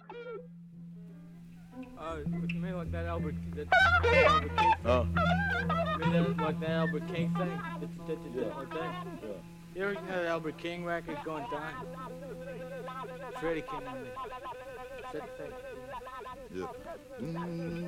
With me like that Albert King. Like that Albert King thing. Like that. Yeah. You ever hear that Albert King record going down? Freddie King on me. That thing. Yeah.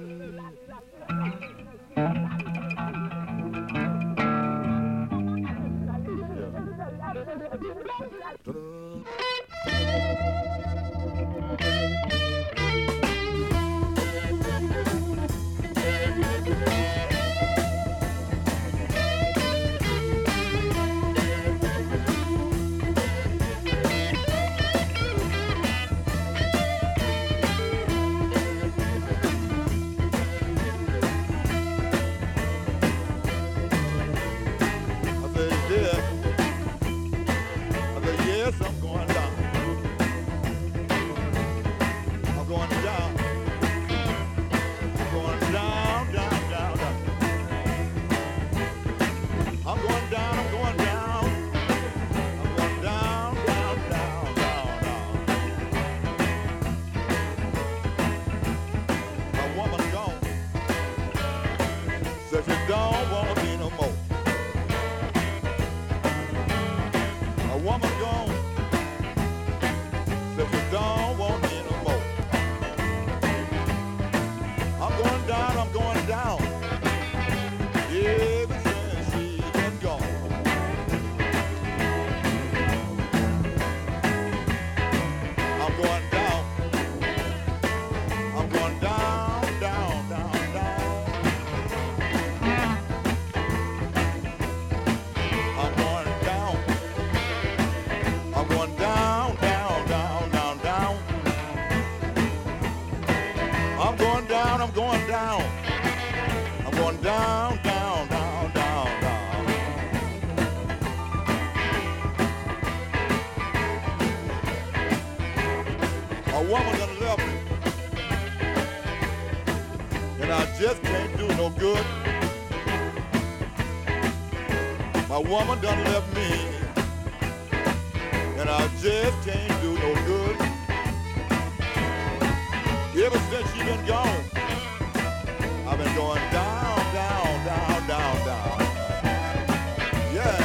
Woman done left me, and I just can't do no good. Ever since she been gone, I've been going down, down, down, down, down. Yeah.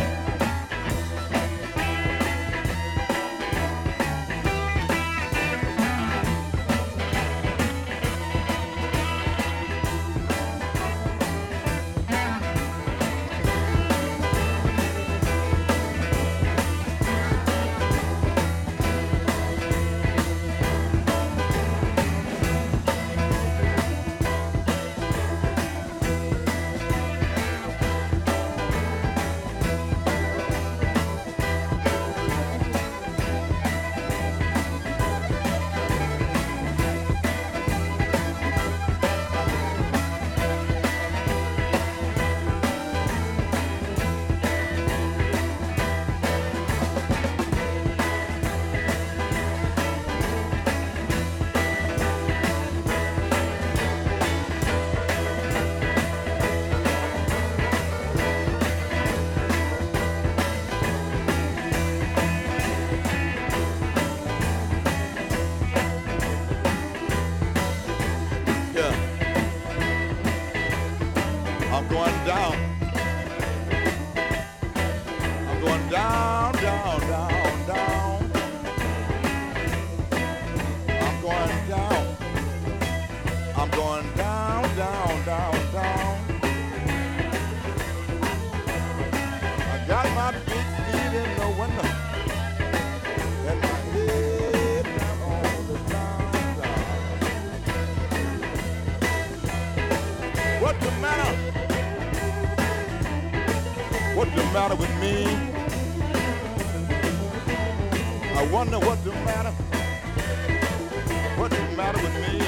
What's the matter with me? I wonder what's the matter. What's the matter with me?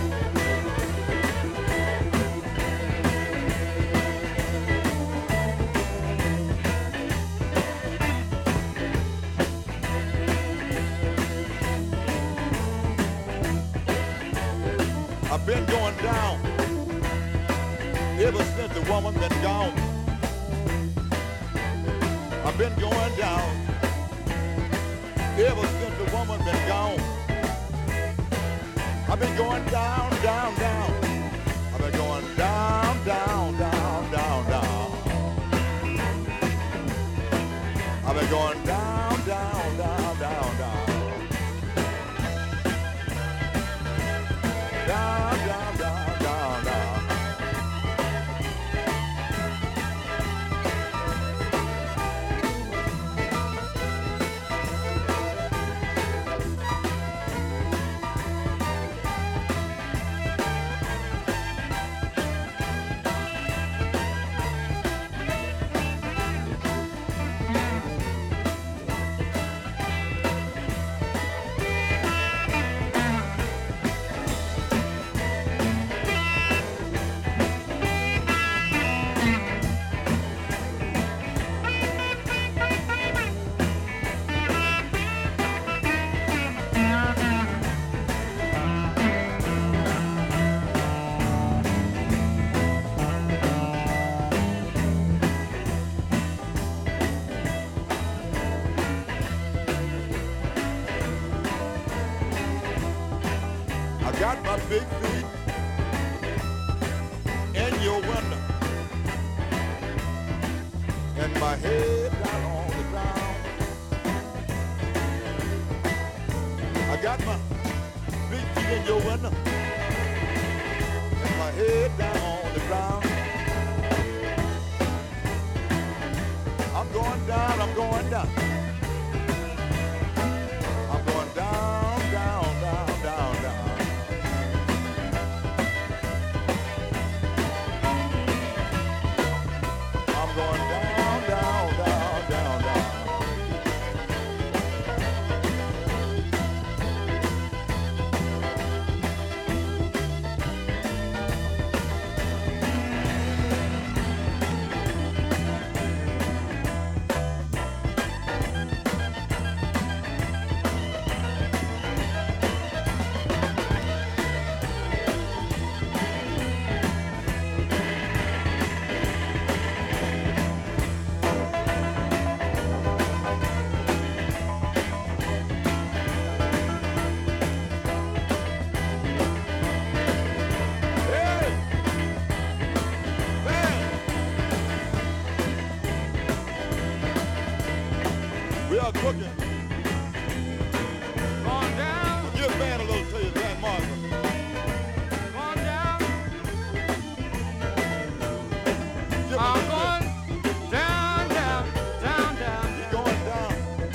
I've been going down ever since the woman been gone. I've been going down ever since the woman been gone. I've been going down, down, down. I've been going down, down, down, down, down. I've been going down, down, down, down, down. Down, down, down, down, down. I got my big feet in your window and my head down on the ground. I got my big feet in your window and my head down on the ground. I'm going down, I'm going down. I'm going down, down, down, down, down. I'm going down, down, down, down, down. We are cooking. Going down, Give a band a little to you, Van Martha. going down. Give I'm a little going down, down, down, down, bit. down. Going down.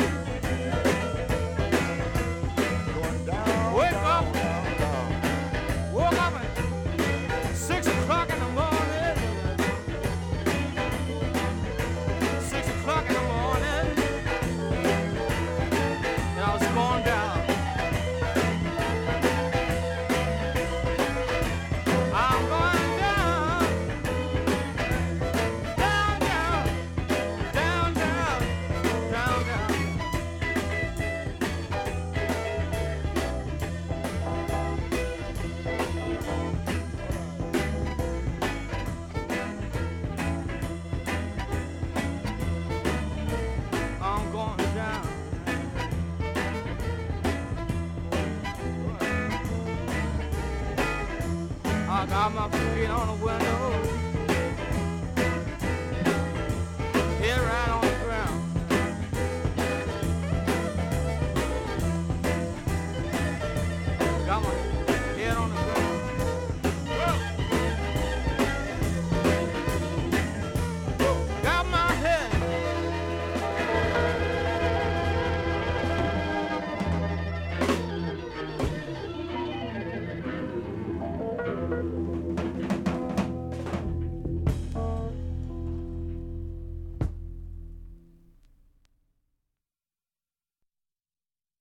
Going down. Wake down, up. down, down. Woke up at 6 o'clock in the morning. 6 o'clock in the morning. And I was going down. I'm going down. Down, down. Down, down. Down, down. I'm going down. I got my feet on the window.